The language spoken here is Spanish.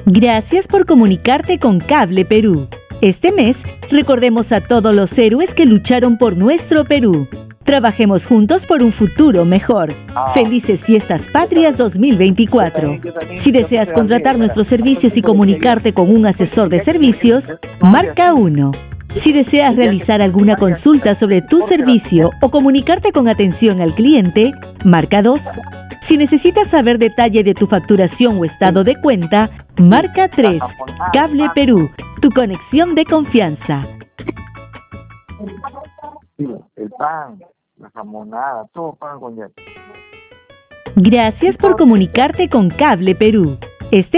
Gracias por comunicarte con Cable Perú. Este mes, recordemos a todos los héroes que lucharon por nuestro Perú. Trabajemos juntos por un futuro mejor. Felices Fiestas Patrias 2024. Si deseas contratar nuestros servicios y comunicarte con un asesor de servicios, marca 1. Si deseas realizar alguna consulta sobre tu servicio o comunicarte con atención al cliente, marca 2. Si necesitas saber detalle de tu facturación o estado de cuenta, marca 3. Cable Perú, tu conexión de confianza. El pan, la jamonada, todo pan con ya. Gracias por comunicarte con Cable Perú. Este